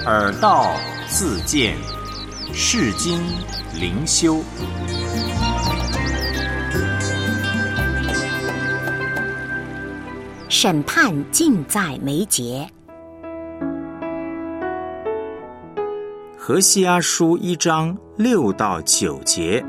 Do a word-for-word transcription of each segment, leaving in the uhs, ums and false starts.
耳道自见，世经灵修。 审判尽在眉睫。 何西阿书一章六到九节。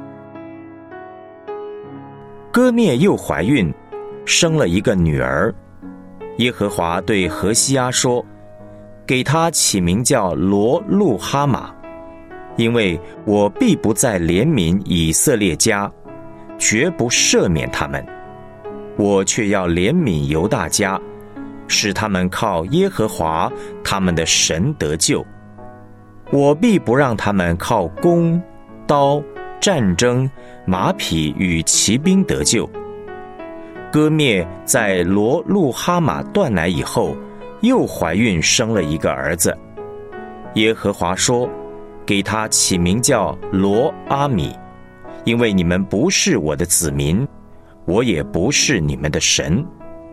歌篾又怀孕，生了一个女儿。耶和华对何西阿说：给她起名叫罗路哈玛，因为我必不再怜悯以色列家，绝不赦免他们。我却要怜悯犹大家，使他们靠耶和华他们的神得救。我必不让他们靠弓、刀、战争、马匹与骑兵得救。歌篾在罗路哈玛断奶以后，又怀孕生了一个儿子。耶和华说：给他起名叫罗阿米，因为你们不是我的子民，我也不是你们的神。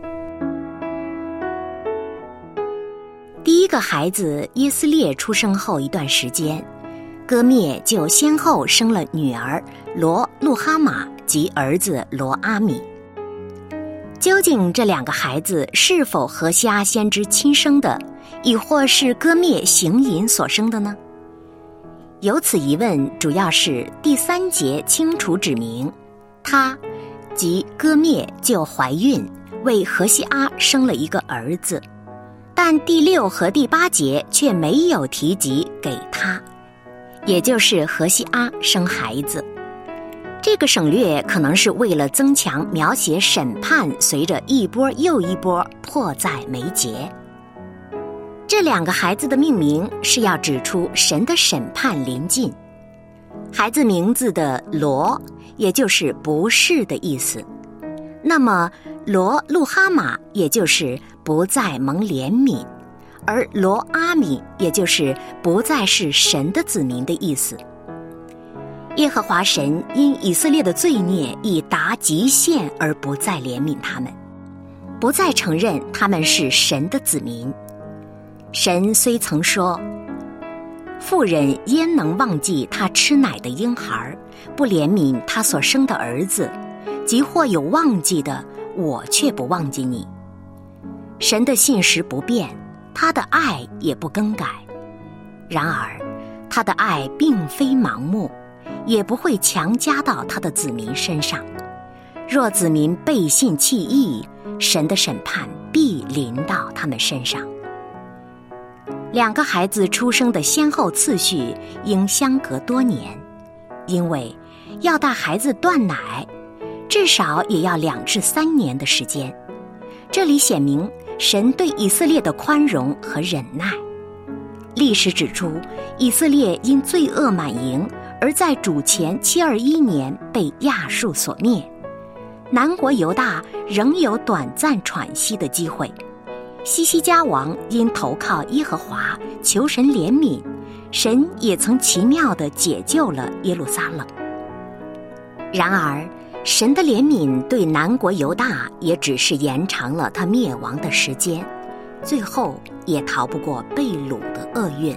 第一个孩子耶斯列出生后一段时间，歌篾就先后生了女儿罗路哈玛及儿子罗阿米。究竟这两个孩子是否何西阿先知亲生的，亦或是歌篾行淫所生的呢？有此疑问，主要是第三节清楚指明，他即歌篾就怀孕，为何西阿生了一个儿子，但第六和第八节却没有提及给他，也就是何西阿生孩子。这个省略可能是为了增强描写审判随着一波又一波迫在眉睫。这两个孩子的命名是要指出神的审判临近。孩子名字的罗，也就是不是的意思。那么罗路哈玛也就是不再蒙怜悯，而罗阿米也就是不再是神的子民的意思。耶和华神因以色列的罪孽已达极限而不再怜悯他们，不再承认他们是神的子民。神虽曾说，妇人焉能忘记她吃奶的婴孩，不怜悯她所生的儿子，即或有忘记的，我却不忘记你。神的信实不变，他的爱也不更改。然而他的爱并非盲目，也不会强加到他的子民身上。若子民背信弃义，神的审判必临到他们身上。两个孩子出生的先后次序应相隔多年，因为要带孩子断奶，至少也要两至三年的时间。这里显明神对以色列的宽容和忍耐。历史指出，以色列因罪恶满盈，而在主前七二一年被亚述所灭。南国犹大仍有短暂喘息的机会。西西家王因投靠耶和华，求神怜悯，神也曾奇妙地解救了耶路撒冷。然而神的怜悯对南国犹大也只是延长了他灭亡的时间，最后也逃不过被掳的厄运。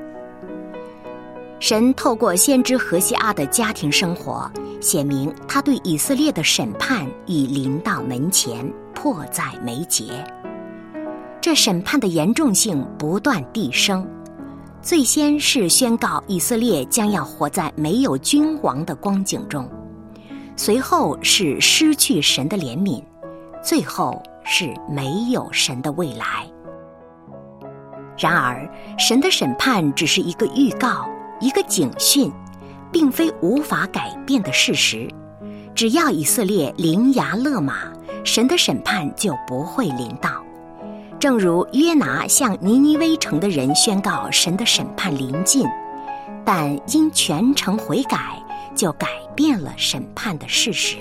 神透过先知何西阿的家庭生活，显明他对以色列的审判已临到门前，迫在眉睫。这审判的严重性不断递升，最先是宣告以色列将要活在没有君王的光景中，随后是失去神的怜悯，最后是没有神的未来。然而神的审判只是一个预告，一个警讯，并非无法改变的事实。只要以色列伶牙勒马，神的审判就不会临到。正如约拿向尼尼微城的人宣告神的审判临近，但因全城悔改，就改变了审判的事实。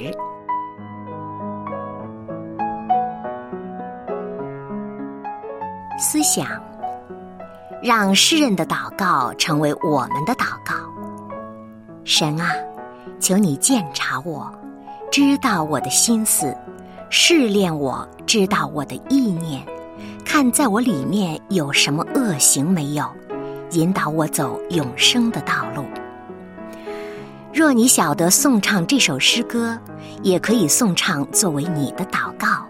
思想，让诗人的祷告成为我们的祷告。神啊，求你鉴察我，知道我的心思，试炼我，知道我的意念，看在我里面有什么恶行没有， 引导我走永生的道路。若你晓得颂唱这首诗歌，也可以颂唱作为你的祷告。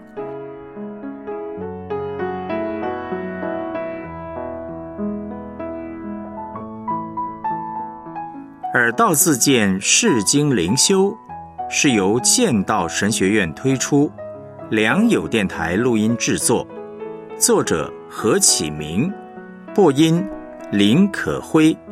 耳道自荐释经灵修是由剑道神学院推出，良友电台录音制作，作者何启明，播音林可辉。